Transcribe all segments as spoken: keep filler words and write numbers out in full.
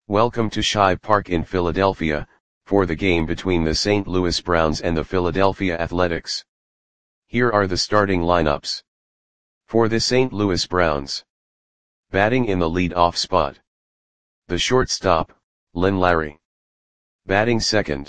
Welcome to Shibe Park in Philadelphia, for the game between the Saint Louis Browns and the Philadelphia Athletics. Here are the starting lineups. For the Saint Louis Browns. Batting in the lead-off spot. The shortstop, Lynn Larry. Batting second.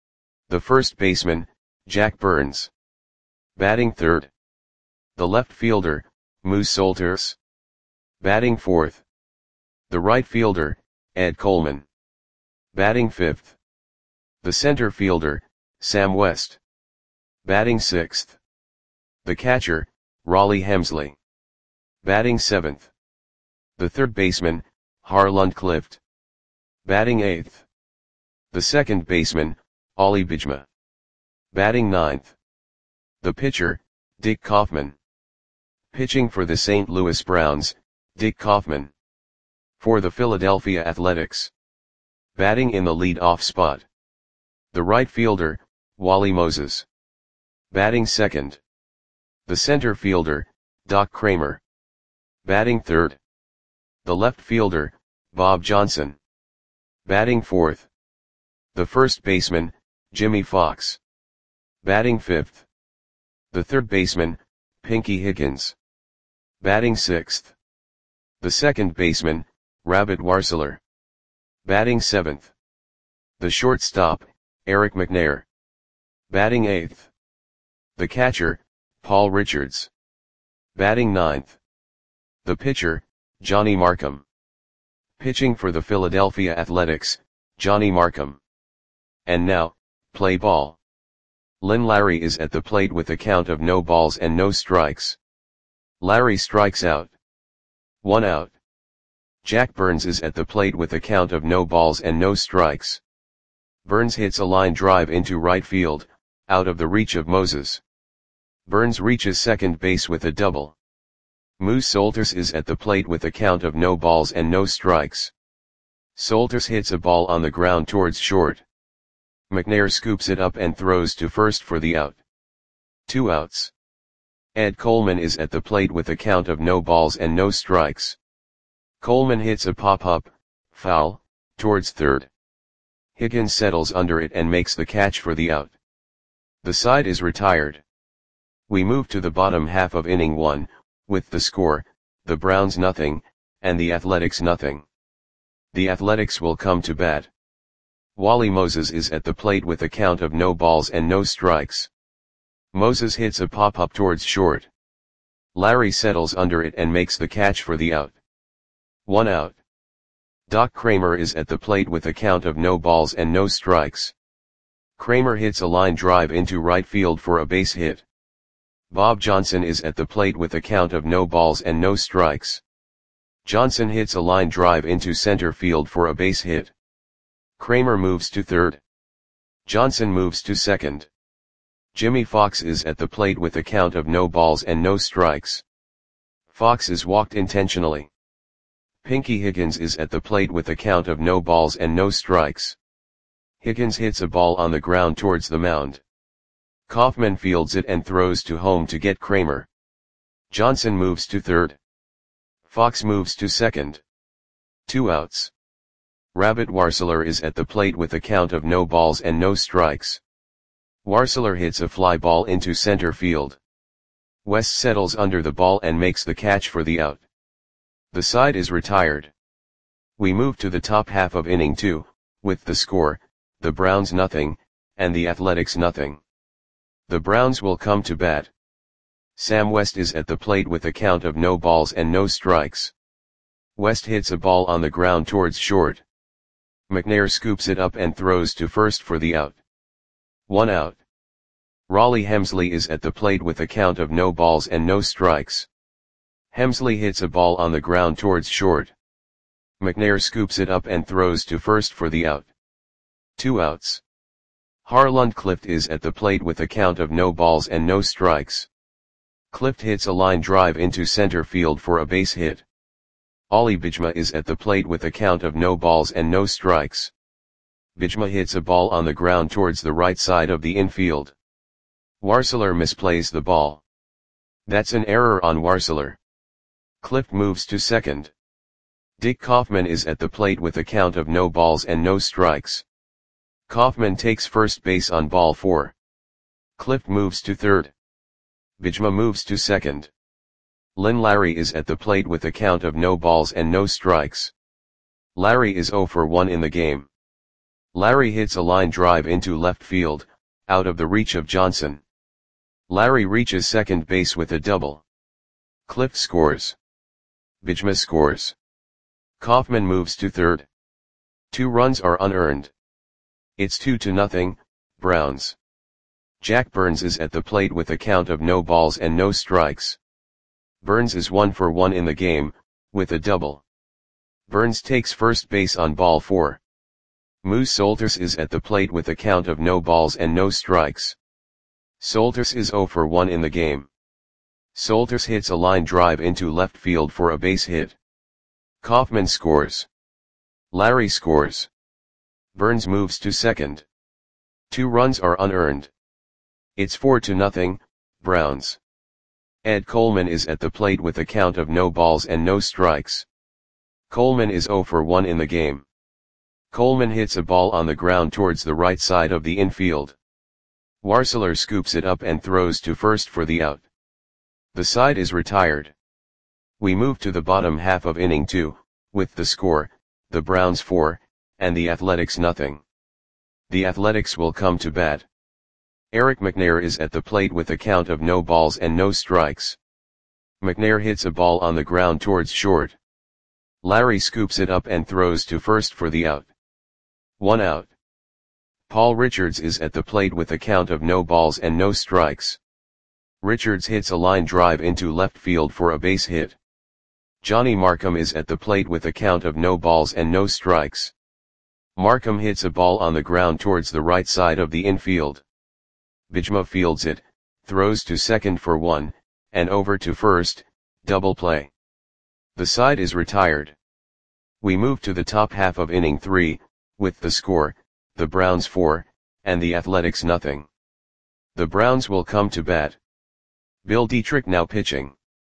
The first baseman, Jack Burns. Batting third. The left fielder, Moose Solters. Batting fourth. The right fielder, Ed Coleman. Batting fifth. The center fielder, Sam West. Batting sixth. The catcher, Rollie Hemsley. Batting seventh. The third baseman, Harlan Clift. Batting eighth. The second baseman, Ollie Bijma. Batting ninth. The pitcher, Dick Kaufman. Pitching for the Saint Louis Browns, Dick Kaufman. For the Philadelphia Athletics. Batting in the lead-off spot. The right fielder, Wally Moses. Batting second. The center fielder, Doc Kramer. Batting third. The left fielder, Bob Johnson. Batting fourth. The first baseman, Jimmy Fox. Batting fifth. The third baseman, Pinky Higgins. Batting sixth. The second baseman, Rabbit Warseler. Batting seventh. The shortstop, Eric McNair. Batting eighth. The catcher, Paul Richards. Batting ninth. The pitcher, Johnny Markham. Pitching for the Philadelphia Athletics, Johnny Markham. And now, play ball. Lynn Larry is at the plate with a count of no balls and no strikes. Larry strikes out. One out. Jack Burns is at the plate with a count of no balls and no strikes. Burns hits a line drive into right field, out of the reach of Moses. Burns reaches second base with a double. Moose Solters is at the plate with a count of no balls and no strikes. Solters hits a ball on the ground towards short. McNair scoops it up and throws to first for the out. Two outs. Ed Coleman is at the plate with a count of no balls and no strikes. Coleman hits a pop-up, foul, towards third. Higgins settles under it and makes the catch for the out. The side is retired. We move to the bottom half of inning one, with the score, the Browns nothing, and the Athletics nothing. The Athletics will come to bat. Wally Moses is at the plate with a count of no balls and no strikes. Moses hits a pop-up towards short. Larry settles under it and makes the catch for the out. One out. Doc Kramer is at the plate with a count of no balls and no strikes. Kramer hits a line drive into right field for a base hit. Bob Johnson is at the plate with a count of no balls and no strikes. Johnson hits a line drive into center field for a base hit. Kramer moves to third. Johnson moves to second. Jimmy Fox is at the plate with a count of no balls and no strikes. Fox is walked intentionally. Pinky Higgins is at the plate with a count of no balls and no strikes. Higgins hits a ball on the ground towards the mound. Kaufman fields it and throws to home to get Kramer. Johnson moves to third. Fox moves to second. Two outs. Rabbit Warseler is at the plate with a count of no balls and no strikes. Warseler hits a fly ball into center field. West settles under the ball and makes the catch for the out. The side is retired. We move to the top half of inning two, with the score, the Browns nothing, and the Athletics nothing. The Browns will come to bat. Sam West is at the plate with a count of no balls and no strikes. West hits a ball on the ground towards short. McNair scoops it up and throws to first for the out. One out. Rollie Hemsley is at the plate with a count of no balls and no strikes. Hemsley hits a ball on the ground towards short. McNair scoops it up and throws to first for the out. Two outs. Harlan Clift is at the plate with a count of no balls and no strikes. Clift hits a line drive into center field for a base hit. Ollie Bijma is at the plate with a count of no balls and no strikes. Bijma hits a ball on the ground towards the right side of the infield. Warseler misplays the ball. That's an error on Warseler. Clift moves to second. Dick Kaufman is at the plate with a count of no balls and no strikes. Kaufman takes first base on ball four. Clift moves to third. Bijma moves to second. Lynn Larry is at the plate with a count of no balls and no strikes. Larry is zero for one in the game. Larry hits a line drive into left field, out of the reach of Johnson. Larry reaches second base with a double. Clift scores. Bijma scores. Kaufman moves to third. Two runs are unearned. It's two to nothing, Browns. Jack Burns is at the plate with a count of no balls and no strikes. Burns is one for one in the game, with a double. Burns takes first base on ball four. Moose Solters is at the plate with a count of no balls and no strikes. Solters is zero for one in the game. Solters hits a line drive into left field for a base hit. Kaufman scores. Larry scores. Burns moves to second. Two runs are unearned. It's four to nothing, Browns. Ed Coleman is at the plate with a count of no balls and no strikes. Coleman is zero for one in the game. Coleman hits a ball on the ground towards the right side of the infield. Warseler scoops it up and throws to first for the out. The side is retired. We move to the bottom half of inning two, with the score, the Browns four, and the Athletics nothing. The Athletics will come to bat. Eric McNair is at the plate with a count of no balls and no strikes. McNair hits a ball on the ground towards short. Larry scoops it up and throws to first for the out. One out. Paul Richards is at the plate with a count of no balls and no strikes. Richards hits a line drive into left field for a base hit. Johnny Markham is at the plate with a count of no balls and no strikes. Markham hits a ball on the ground towards the right side of the infield. Bijma fields it, throws to second for one, and over to first, double play. The side is retired. We move to the top half of inning three, with the score, the Browns four, and the Athletics nothing. The Browns will come to bat. Bill Dietrich now pitching.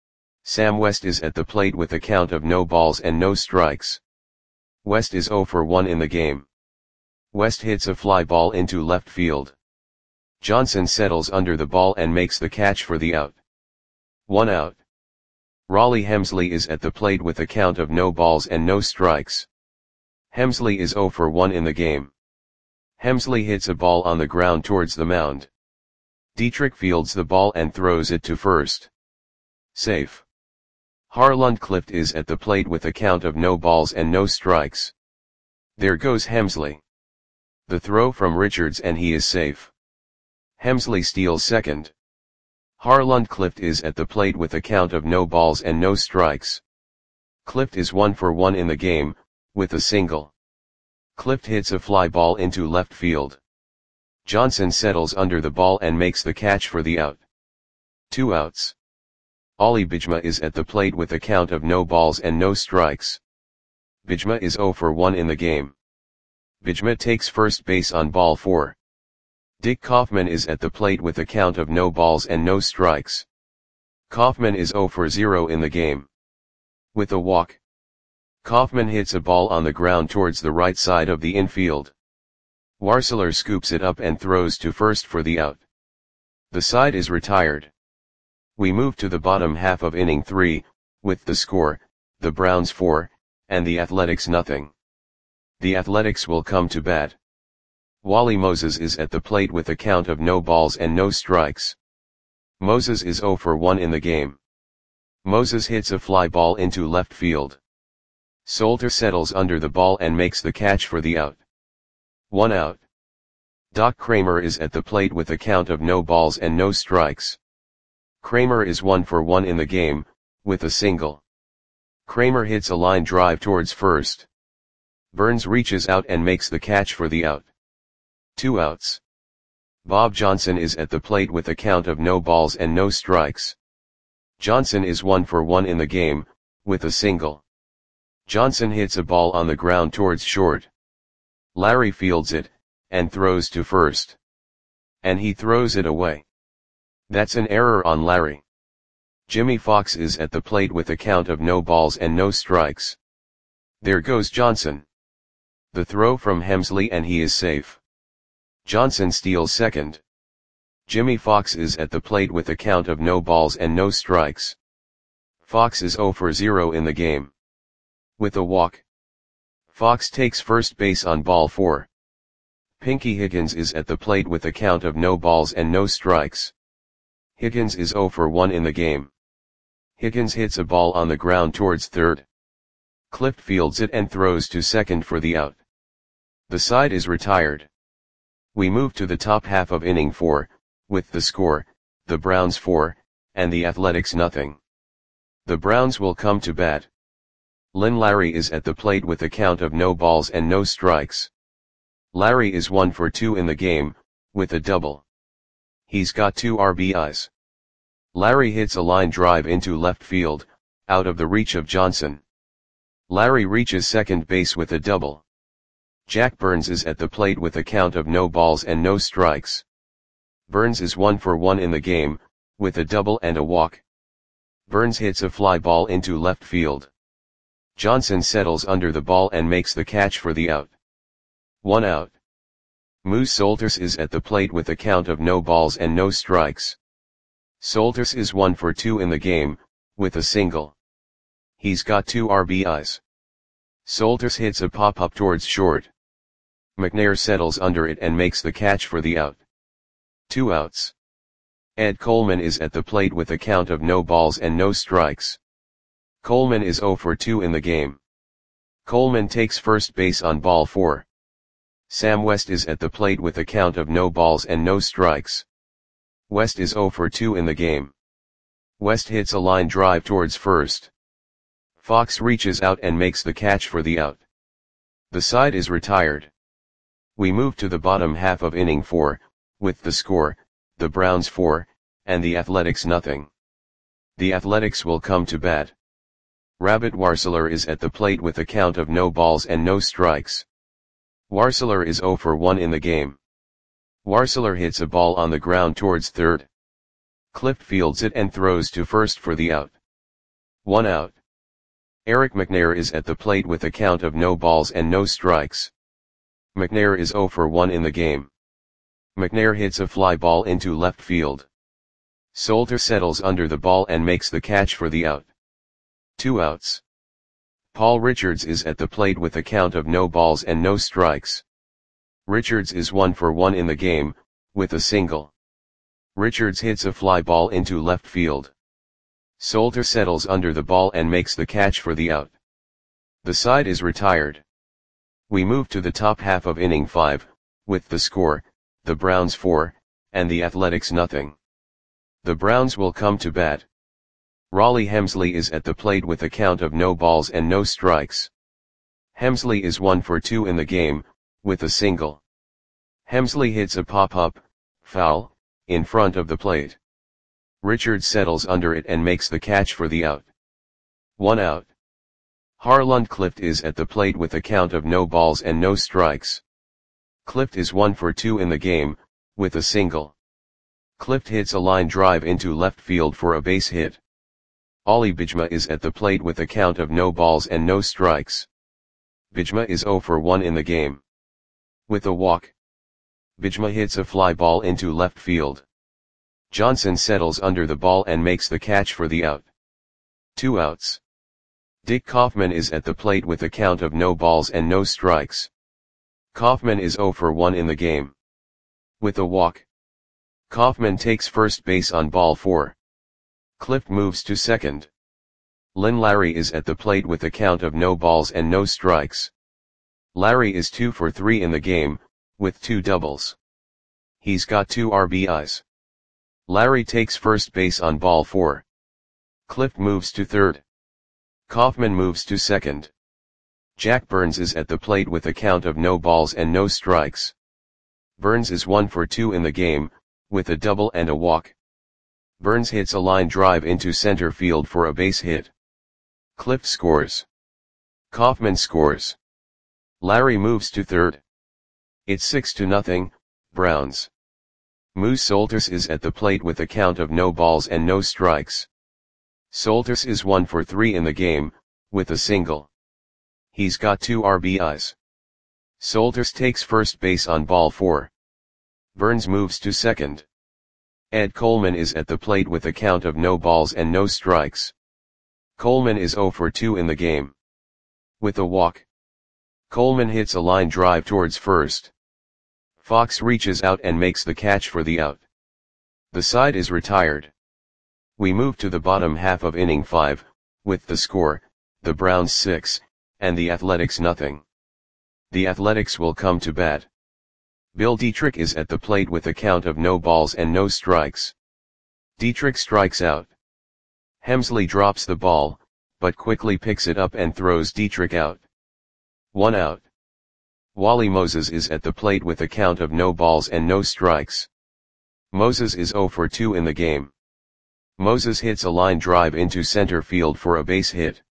Sam West is at the plate with a count of no balls and no strikes. West is zero for one in the game. West hits a fly ball into left field. Johnson settles under the ball and makes the catch for the out. One out. Raleigh Hemsley is at the plate with a count of no balls and no strikes. Hemsley is zero for one in the game. Hemsley hits a ball on the ground towards the mound. Dietrich fields the ball and throws it to first. Safe. Harland Clift is at the plate with a count of no balls and no strikes. There goes Hemsley. The throw from Richards and he is safe. Hemsley steals second. Harland Clift is at the plate with a count of no balls and no strikes. Clift is one for one in the game, with a single. Clift hits a fly ball into left field. Johnson settles under the ball and makes the catch for the out. Two outs. Ollie Bijma is at the plate with a count of no balls and no strikes. Bijma is zero for one in the game. Bijma takes first base on ball four. Dick Kaufman is at the plate with a count of no balls and no strikes. Kaufman is zero for zero in the game. With a walk. Kaufman hits a ball on the ground towards the right side of the infield. Warseler scoops it up and throws to first for the out. The side is retired. We move to the bottom half of inning three, with the score, the Browns four, and the Athletics nothing. The Athletics will come to bat. Wally Moses is at the plate with a count of no balls and no strikes. Moses is zero for one in the game. Moses hits a fly ball into left field. Solter settles under the ball and makes the catch for the out. One out. Doc Kramer is at the plate with a count of no balls and no strikes. Kramer is one for one in the game, with a single. Kramer hits a line drive towards first. Burns reaches out and makes the catch for the out. Two outs. Bob Johnson is at the plate with a count of no balls and no strikes. Johnson is one for one in the game, with a single. Johnson hits a ball on the ground towards short. Larry fields it, and throws to first. And he throws it away. That's an error on Larry. Jimmy Fox is at the plate with a count of no balls and no strikes. There goes Johnson. The throw from Hemsley and he is safe. Johnson steals second. Jimmy Fox is at the plate with a count of no balls and no strikes. Fox is zero for zero in the game. With a walk, Fox takes first base on ball four. Pinky Higgins is at the plate with a count of no balls and no strikes. Higgins is zero for one in the game. Higgins hits a ball on the ground towards third. Clift fields it and throws to second for the out. The side is retired. We move to the top half of inning four, with the score, the Browns four, and the Athletics nothing. The Browns will come to bat. Lynn Larry is at the plate with a count of no balls and no strikes. Larry is one for two in the game, with a double. He's got two R B Is. Larry hits a line drive into left field, out of the reach of Johnson. Larry reaches second base with a double. Jack Burns is at the plate with a count of no balls and no strikes. Burns is one for one in the game, with a double and a walk. Burns hits a fly ball into left field. Johnson settles under the ball and makes the catch for the out. One out. Moose Solters is at the plate with a count of no balls and no strikes. Solters is one for two in the game, with a single. He's got two R B Is. Solters hits a pop-up towards short. McNair settles under it and makes the catch for the out. Two outs. Ed Coleman is at the plate with a count of no balls and no strikes. Coleman is zero for two in the game. Coleman takes first base on ball four. Sam West is at the plate with a count of no balls and no strikes. West is zero for two in the game. West hits a line drive towards first. Fox reaches out and makes the catch for the out. The side is retired. We move to the bottom half of inning four, with the score, the Browns four, and the Athletics nothing. The Athletics will come to bat. Rabbit Warseler is at the plate with a count of no balls and no strikes. Warseler is zero for one in the game. Warseler hits a ball on the ground towards third. Clift fields it and throws to first for the out. One out. Eric McNair is at the plate with a count of no balls and no strikes. McNair is zero for one in the game. McNair hits a fly ball into left field. Solter settles under the ball and makes the catch for the out. Two outs. Paul Richards is at the plate with a count of no balls and no strikes. Richards is one for one in the game, with a single. Richards hits a fly ball into left field. Solter settles under the ball and makes the catch for the out. The side is retired. We move to the top half of inning five, with the score, the Browns four, and the Athletics nothing. The Browns will come to bat. Raleigh Hemsley is at the plate with a count of no balls and no strikes. Hemsley is one for two in the game, with a single. Hemsley hits a pop-up, foul, in front of the plate. Richards settles under it and makes the catch for the out. One out. Harland Clift is at the plate with a count of no balls and no strikes. Clift is one for two in the game, with a single. Clift hits a line drive into left field for a base hit. Ollie Bijma is at the plate with a count of no balls and no strikes. Bijma is zero for one in the game. With a walk, Bijma hits a fly ball into left field. Johnson settles under the ball and makes the catch for the out. Two outs. Dick Kaufman is at the plate with a count of no balls and no strikes. Kaufman is zero for one in the game. With a walk, Kaufman takes first base on ball four. Clift moves to second. Lynn Larry is at the plate with a count of no balls and no strikes. Larry is two for three in the game, with two doubles. He's got two R B Is. Larry takes first base on ball four. Clift moves to third. Kaufman moves to second. Jack Burns is at the plate with a count of no balls and no strikes. Burns is one for two in the game, with a double and a walk. Burns hits a line drive into center field for a base hit. Clift scores. Kaufman scores. Larry moves to third. It's six to nothing, Browns. Moose Solters is at the plate with a count of no balls and no strikes. Solters is one for three in the game, with a single. He's got two R B Is. Solters takes first base on ball four. Burns moves to second. Ed Coleman is at the plate with a count of no balls and no strikes. Coleman is oh for two in the game. With a walk, Coleman hits a line drive towards first. Fox reaches out and makes the catch for the out. The side is retired. We move to the bottom half of inning five, with the score, the Browns six, and the Athletics nothing. The Athletics will come to bat. Bill Dietrich is at the plate with a count of no balls and no strikes. Dietrich strikes out. Hemsley drops the ball, but quickly picks it up and throws Dietrich out. One out. Wally Moses is at the plate with a count of no balls and no strikes. Moses is oh for two in the game. Moses hits a line drive into center field for a base hit.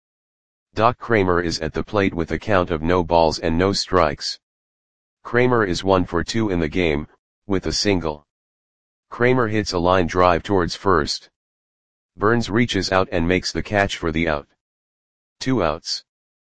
Doc Kramer is at the plate with a count of no balls and no strikes. Kramer is one for two in the game, with a single. Kramer hits a line drive towards first. Burns reaches out and makes the catch for the out. Two outs.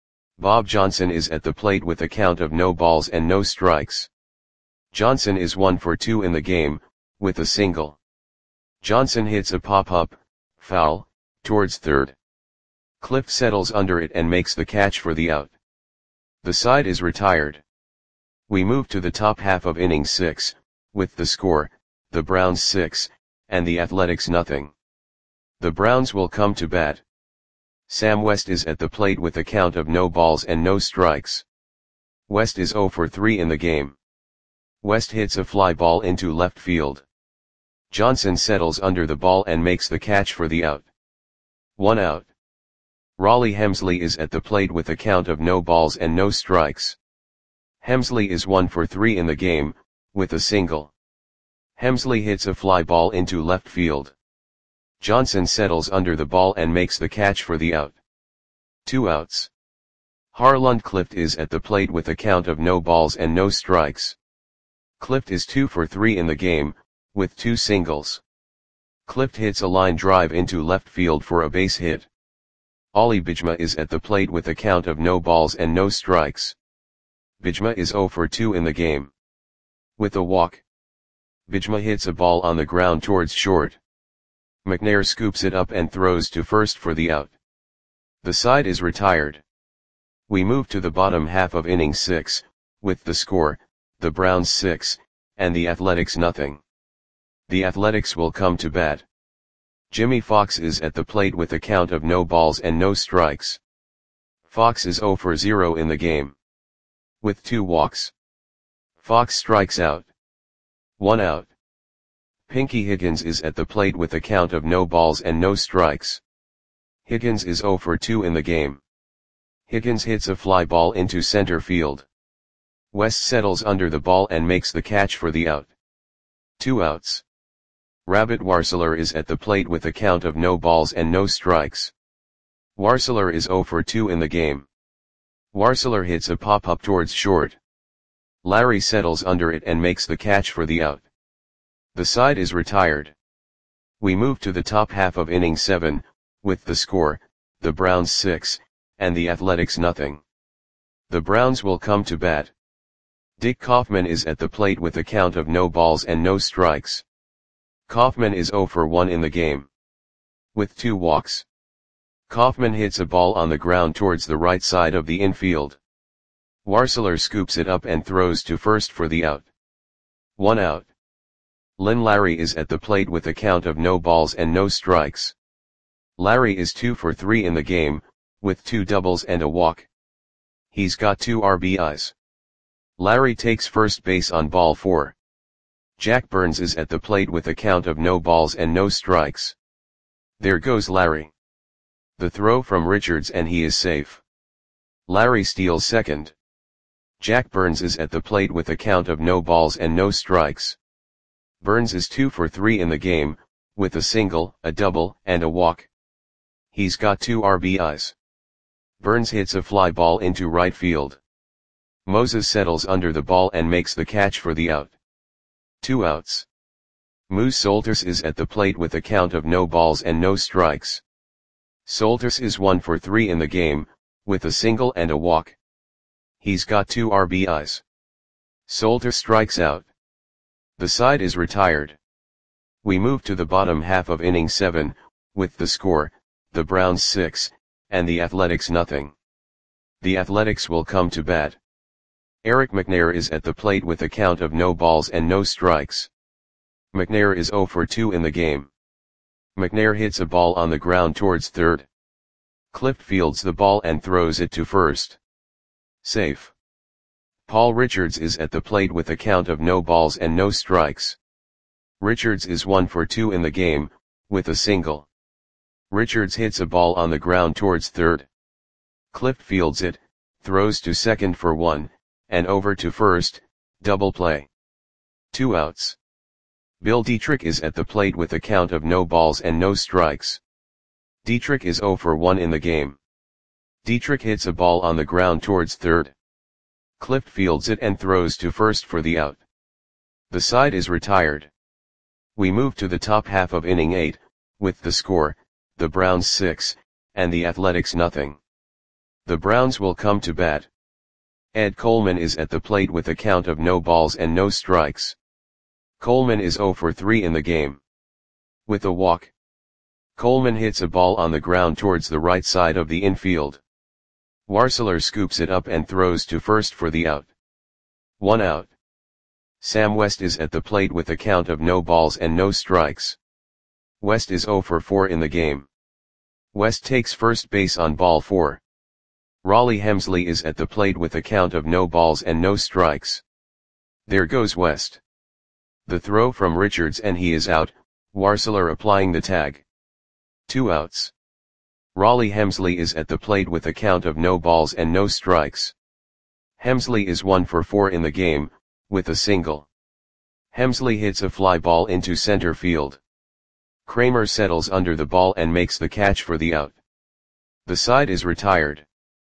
Bob Johnson is at the plate with a count of no balls and no strikes. Johnson is one for two in the game, with a single. Johnson hits a pop-up, foul, towards third. Cliff settles under it and makes the catch for the out. The side is retired. We move to the top half of inning six, with the score, the Browns six, and the Athletics nothing. The Browns will come to bat. Sam West is at the plate with a count of no balls and no strikes. West is oh for three in the game. West hits a fly ball into left field. Johnson settles under the ball and makes the catch for the out. One out. Raleigh Hemsley is at the plate with a count of no balls and no strikes. Hemsley is one for three in the game, with a single. Hemsley hits a fly ball into left field. Johnson settles under the ball and makes the catch for the out. Two outs. Harland Clift is at the plate with a count of no balls and no strikes. Clift is two for three in the game, with two singles. Clift hits a line drive into left field for a base hit. Ollie Bijma is at the plate with a count of no balls and no strikes. Bijma is oh for two in the game. With a walk, Bijma hits a ball on the ground towards short. McNair scoops it up and throws to first for the out. The side is retired. We move to the bottom half of inning six, with the score, the Browns six, and the Athletics nothing. The Athletics will come to bat. Jimmy Fox is at the plate with a count of no balls and no strikes. Fox is oh for zero in the game. With two walks, Fox strikes out. One out. Pinky Higgins is at the plate with a count of no balls and no strikes. Higgins is oh for two in the game. Higgins hits a fly ball into center field. West settles under the ball and makes the catch for the out. Two outs. Rabbit Warseler is at the plate with a count of no balls and no strikes. Warseler is oh for two in the game. Warseler hits a pop-up towards short. Larry settles under it and makes the catch for the out. The side is retired. We move to the top half of inning seven, with the score, the Browns six, and the Athletics nothing. The Browns will come to bat. Dick Kaufman is at the plate with a count of no balls and no strikes. Kaufman is oh for one in the game. With two walks, Kaufman hits a ball on the ground towards the right side of the infield. Warseler scoops it up and throws to first for the out. One out. Lynn Larry is at the plate with a count of no balls and no strikes. Larry is two for three in the game, with two doubles and a walk. He's got two R B Is. Larry takes first base on ball four. Jack Burns is at the plate with a count of no balls and no strikes. There goes Larry. The throw from Richards and he is safe. Larry steals second. Jack Burns is at the plate with a count of no balls and no strikes. Burns is two for three in the game, with a single, a double, and a walk. He's got two R B Is. Burns hits a fly ball into right field. Moses settles under the ball and makes the catch for the out. Two outs. Moose Solters is at the plate with a count of no balls and no strikes. Solters is one for three in the game, with a single and a walk. He's got two R B Is. Solter strikes out. The side is retired. We move to the bottom half of inning seven, with the score, the Browns six, and the Athletics nothing. The Athletics will come to bat. Eric McNair is at the plate with a count of no balls and no strikes. McNair is oh for two in the game. McNair hits a ball on the ground towards third. Clift fields the ball and throws it to first. Safe. Paul Richards is at the plate with a count of no balls and no strikes. Richards is one for two in the game, with a single. Richards hits a ball on the ground towards third. Clift fields it, throws to second for one, and over to first, double play. Two outs. Bill Dietrich is at the plate with a count of no balls and no strikes. Dietrich is oh for one in the game. Dietrich hits a ball on the ground towards third. Clift fields it and throws to first for the out. The side is retired. We move to the top half of inning eight, with the score, the Browns six, and the Athletics nothing. The Browns will come to bat. Ed Coleman is at the plate with a count of no balls and no strikes. Coleman is oh for three in the game. With a walk. Coleman hits a ball on the ground towards the right side of the infield. Warseler scoops it up and throws to first for the out. One out. Sam West is at the plate with a count of no balls and no strikes. West is oh for four in the game. West takes first base on ball four. Raleigh Hemsley is at the plate with a count of no balls and no strikes. There goes West. The throw from Richards and he is out, Warseler applying the tag. Two outs. Raleigh Hemsley is at the plate with a count of no balls and no strikes. Hemsley is one for four in the game, with a single. Hemsley hits a fly ball into center field. Kramer settles under the ball and makes the catch for the out. The side is retired.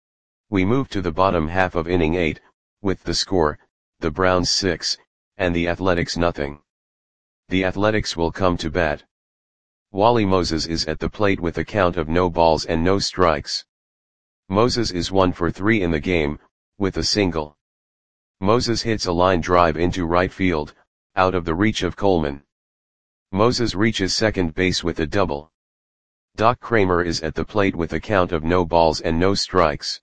We move to the bottom half of inning eight, with the score, the Browns six, and the Athletics nothing. The Athletics will come to bat. Wally Moses is at the plate with a count of no balls and no strikes. Moses is one for three in the game, with a single. Moses hits a line drive into right field, out of the reach of Coleman. Moses reaches second base with a double. Doc Kramer is at the plate with a count of no balls and no strikes.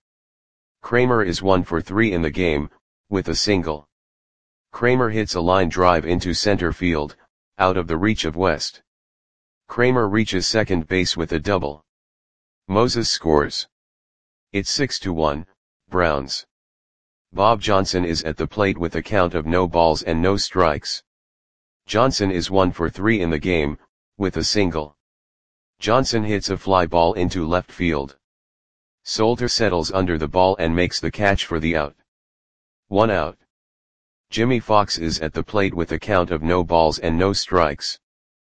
Kramer is one for three in the game, with a single. Kramer hits a line drive into center field, out of the reach of West. Kramer reaches second base with a double. Moses scores. It's six to one, Browns. Bob Johnson is at the plate with a count of no balls and no strikes. Johnson is one for three in the game, with a single. Johnson hits a fly ball into left field. Solter settles under the ball and makes the catch for the out. One out. Jimmy Fox is at the plate with a count of no balls and no strikes.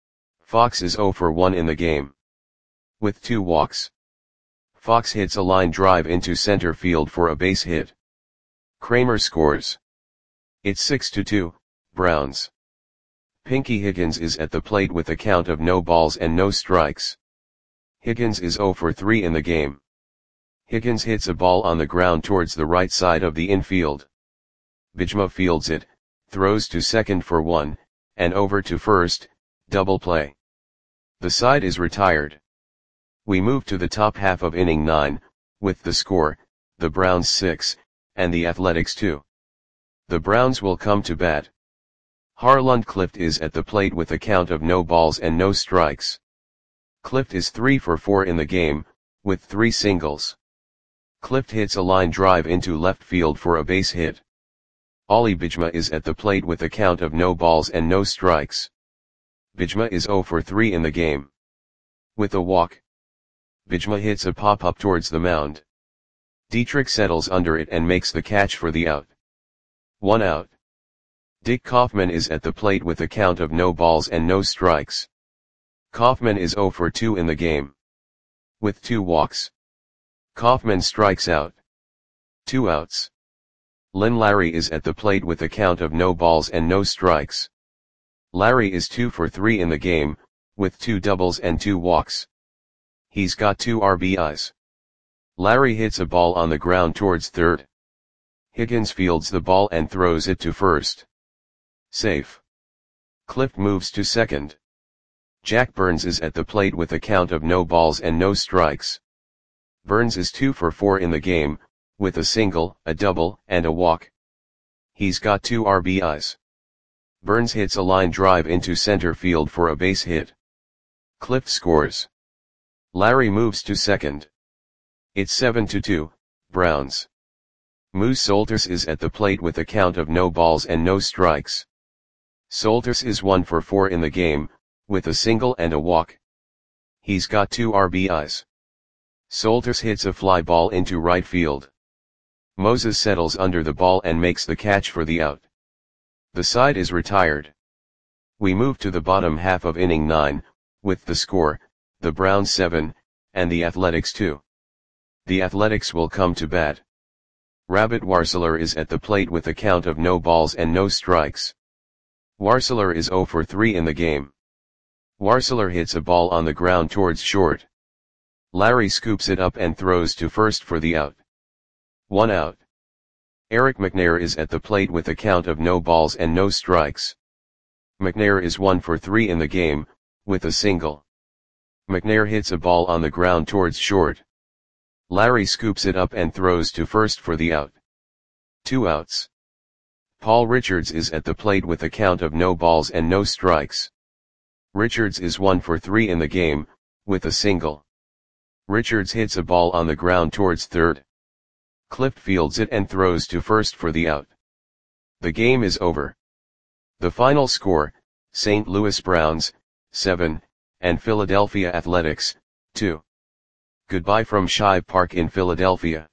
Fox is oh for one in the game. With two walks. Fox hits a line drive into center field for a base hit. Kramer scores. It's six to two, Browns. Pinky Higgins is at the plate with a count of no balls and no strikes. Higgins is oh for three in the game. Higgins hits a ball on the ground towards the right side of the infield. Bijma fields it, throws to second for one, and over to first, double play. The side is retired. We move to the top half of inning nine, with the score, the Browns six, and the Athletics two. The Browns will come to bat. Harlund Clift is at the plate with a count of no balls and no strikes. Clift is three for four in the game, with three singles. Clift hits a line drive into left field for a base hit. Ollie Bijma is at the plate with a count of no balls and no strikes. Bijma is oh for three in the game. With a walk. Bijma hits a pop-up towards the mound. Dietrich settles under it and makes the catch for the out. One out. Dick Kaufman is at the plate with a count of no balls and no strikes. Kaufman is oh for two in the game. With two walks. Kaufman strikes out. Two outs. Lynn Larry is at the plate with a count of no balls and no strikes. Larry is two for three in the game, with two doubles and two walks. He's got two R B Is. Larry hits a ball on the ground towards third. Higgins fields the ball and throws it to first. Safe. Clift moves to second. Jack Burns is at the plate with a count of no balls and no strikes. Burns is two for four in the game, with a single, a double, and a walk. He's got two R B Is. Burns hits a line drive into center field for a base hit. Clift scores. Larry moves to second. It's seven to two, Browns. Moose Solters is at the plate with a count of no balls and no strikes. Solters is one for four in the game, with a single and a walk. He's got two R B Is. Solters hits a fly ball into right field. Moses settles under the ball and makes the catch for the out. The side is retired. We move to the bottom half of inning nine, with the score, the Browns seven, and the Athletics two. The Athletics will come to bat. Rabbit Warseler is at the plate with a count of no balls and no strikes. Warseler is zero for three in the game. Warseler hits a ball on the ground towards short. Larry scoops it up and throws to first for the out. One out. Eric McNair is at the plate with a count of no balls and no strikes. McNair is one for three in the game, with a single. McNair hits a ball on the ground towards short. Larry scoops it up and throws to first for the out. Two outs. Paul Richards is at the plate with a count of no balls and no strikes. Richards is one for three in the game, with a single. Richards hits a ball on the ground towards third. Clift fields it and throws to first for the out. The game is over. The final score, Saint Louis Browns, seven, and Philadelphia Athletics, two. Goodbye from Shibe Park in Philadelphia.